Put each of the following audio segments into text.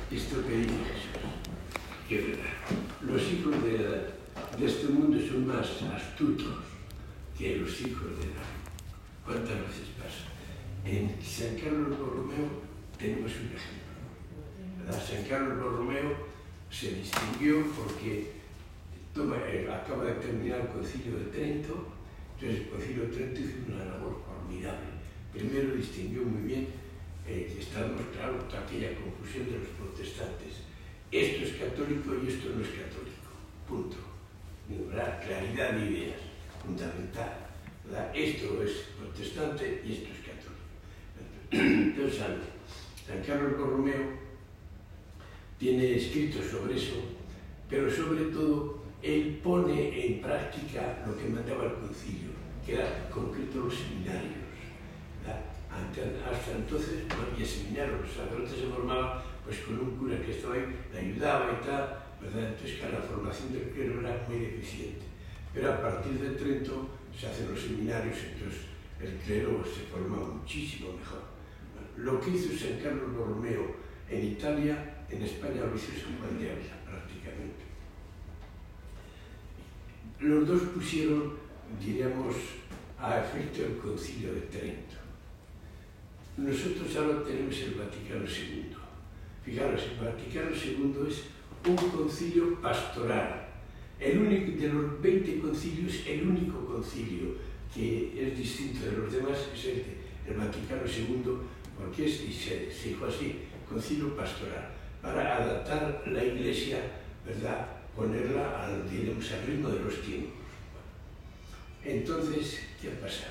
esto que dice Jesús, que los hijos de este mundo son más astutos que los hijos de la... ¿Cuántas veces pasa? En San Carlos Borromeo tenemos un ejemplo, ¿verdad? San Carlos Borromeo se distinguió porque acaba de terminar el Concilio de Trento. Entonces el Concilio de Trento hizo una labor formidable. Primero distinguió muy bien que estábamos, claro, toda aquella confusión de los protestantes. Esto es católico y esto no es católico. Punto. ¿Verdad? Claridad de ideas, fundamental. ¿Verdad? Esto es protestante y esto es católico. Entonces, San Carlos Borromeo tiene escritos sobre eso, pero sobre todo él pone en práctica lo que mandaba el concilio, que era en concreto los seminarios. Hasta entonces no había seminarios, los sacerdotes se formaban pues, con un cura que estaba ahí, le ayudaba y tal, ¿verdad? Entonces la formación del clero era muy deficiente. Pero a partir de Trento se hacen los seminarios, entonces el clero se forma muchísimo mejor. Lo que hizo San Carlos Borromeo en Italia, en España lo hizo San Juan de Ávila, prácticamente. Los dos pusieron, diríamos, a efecto el Concilio de Trento. Nosotros ahora tenemos el Vaticano II. Fijaros, el Vaticano II es un concilio pastoral. El único de los 20 concilios, el único concilio que es distinto de los demás es el Vaticano II, porque y se dijo así, concilio pastoral, para adaptar la Iglesia, ¿verdad?, ponerla al, diremos, al ritmo de los tiempos. Entonces, ¿qué ha pasado?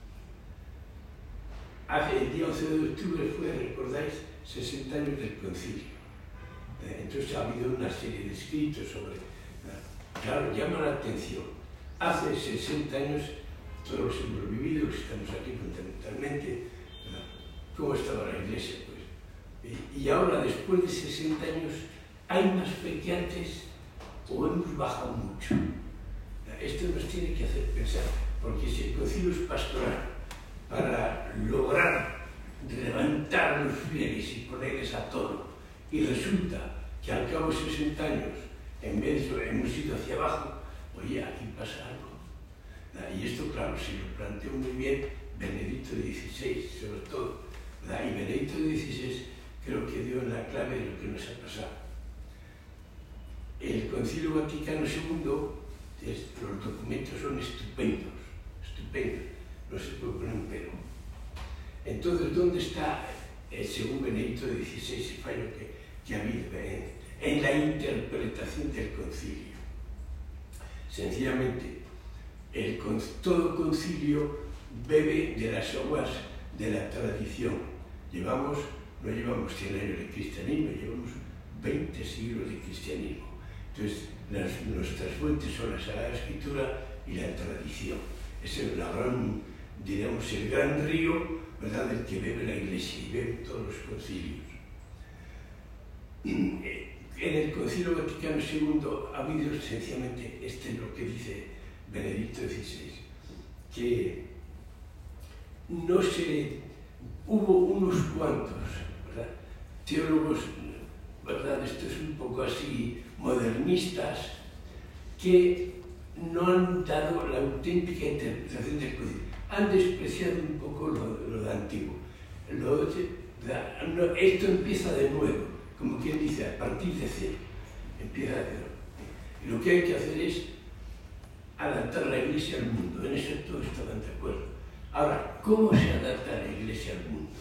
El día 11 de octubre fue, recordáis, 60 años del concilio. Entonces ha habido una serie de escritos sobre... Claro, llama la atención. Hace 60 años, todos hemos vivido, estamos aquí fundamentalmente, ¿cómo estaba la Iglesia? Pues? Y ahora, después de 60 años, ¿hay más fe que antes o hemos bajado mucho? Esto nos tiene que hacer pensar, porque si el concilio es pastoral, para lograr levantar los fieles y ponerles a tono, y resulta que al cabo de 60 años, en vez de hemos ido hacia abajo, oye, aquí pasa algo. Y esto, claro, se lo planteó muy bien Benedicto XVI, sobre todo. Y Benedicto XVI creo que dio la clave de lo que nos ha pasado. El Concilio Vaticano II, los documentos son estupendos, estupendos, no se puede poner un pero. Entonces, ¿dónde está, según Benedicto XVI, ese fallo que ha habido en la interpretación del concilio? Sencillamente, todo concilio bebe de las aguas de la tradición. No llevamos 100 años de cristianismo, llevamos 20 siglos de cristianismo. Entonces, nuestras fuentes son la Sagrada Escritura y la tradición. Ese es diríamos, el gran río, ¿verdad?, del que bebe la Iglesia y beben todos los concilios. En el Concilio Vaticano II ha habido sencillamente, es lo que dice Benedicto XVI, que hubo unos cuantos, ¿verdad?, teólogos, ¿verdad?, esto es un poco así, modernistas, que no han dado la auténtica interpretación del concilio. Han despreciado un poco lo de antiguo. Esto empieza de nuevo, como quien dice, a partir de cero. Empieza de cero. Y lo que hay que hacer es adaptar la Iglesia al mundo. En eso todos estaban de acuerdo. Ahora, ¿cómo se adapta la Iglesia al mundo?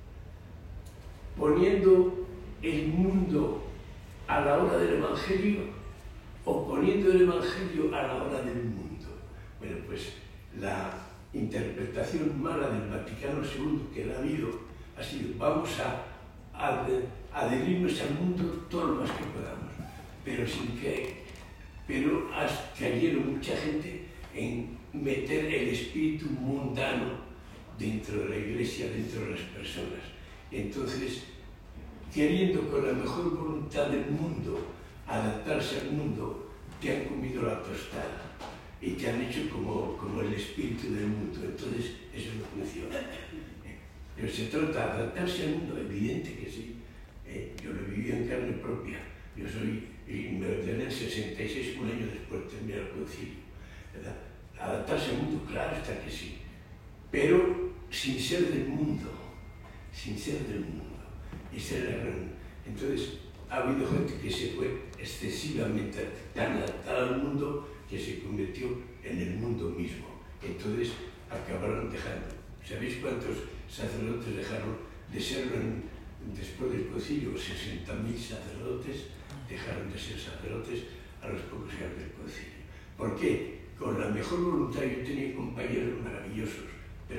Poniendo el mundo a la hora del Evangelio o poniendo el Evangelio a la hora del mundo. Bueno, pues la interpretación mala del Vaticano II que ha habido ha sido: vamos a adherirnos al mundo todo lo más que podamos, pero sin que... Pero cayeron mucha gente en meter el espíritu mundano dentro de la Iglesia, dentro de las personas. Entonces, queriendo con la mejor voluntad del mundo adaptarse al mundo, te han comido la tostada y te han hecho como el espíritu del mundo. Entonces, eso no funciona. Pero se trata de adaptarse al mundo, evidente que sí. Yo lo he vivido en en carne propia. Yo soy, y me ordené en 66, un año después de terminar el concilio, ¿verdad? Adaptarse al mundo, claro está que sí, pero sin ser del mundo, sin ser del mundo. Esa era la gran... Entonces, ha habido gente que se fue excesivamente tan adaptada al mundo que se convirtió en el mundo mismo. Entonces, acabaron dejando. ¿Sabéis cuántos sacerdotes dejaron de serlo después del concilio? 60.000 sacerdotes dejaron de ser sacerdotes a los pocos años del concilio. ¿Por qué? Con la mejor voluntad. Yo tenía compañeros maravillosos,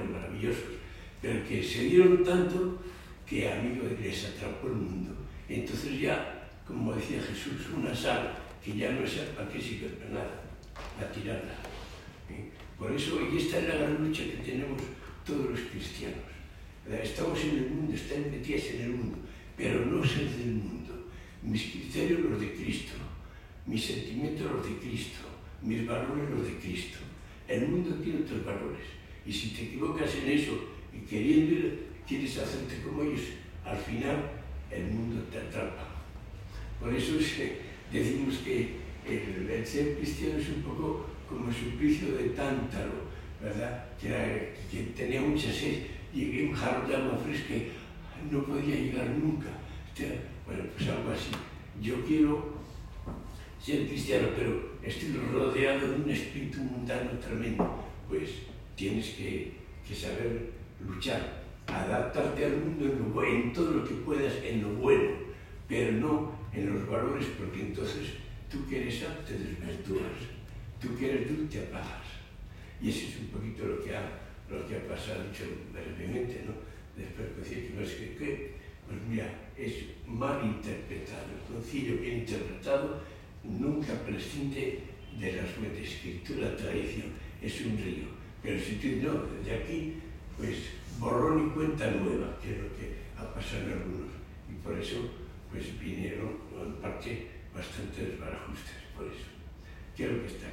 pero que se dieron tanto que a mí les atrapó el mundo. Entonces ya, como decía Jesús, una sal que ya no es para qué sirve para nada, a tirarla. Por eso, y esta es la gran lucha que tenemos todos los cristianos. Estamos en el mundo, están metidos en el mundo, pero no ser del mundo. Mis criterios los de Cristo, mis sentimientos los de Cristo, mis valores los de Cristo. El mundo tiene otros valores, y si te equivocas en eso y quieres hacerte como ellos, al final el mundo te atrapa. Por eso decimos que el ser cristiano es un poco como el suplicio de Tántalo, ¿verdad? Que tenía mucha sed, llegué un jarro de agua fresca y no podía llegar nunca. Bueno, pues algo así. Yo quiero ser cristiano, pero estoy rodeado de un espíritu mundano tremendo. Pues tienes que saber luchar, adaptarte al mundo en todo lo que puedas, en lo bueno, pero no en los valores, porque entonces tú que eres sal te desvirtúas, tú que eres dulce te apagas. Y eso es un poquito lo que ha pasado, dicho brevemente, ¿no? Después decía que no es que, pues mira, es mal interpretado. El concilio bien interpretado nunca prescinde de la fuente escritura, tradición, es un río. Pero si tú no, desde aquí, pues borrón y cuenta nueva, que es lo que ha pasado en algunos. Y por eso, pues vinieron en parte bastantes desbarajustes, por eso. ¿Qué es lo que está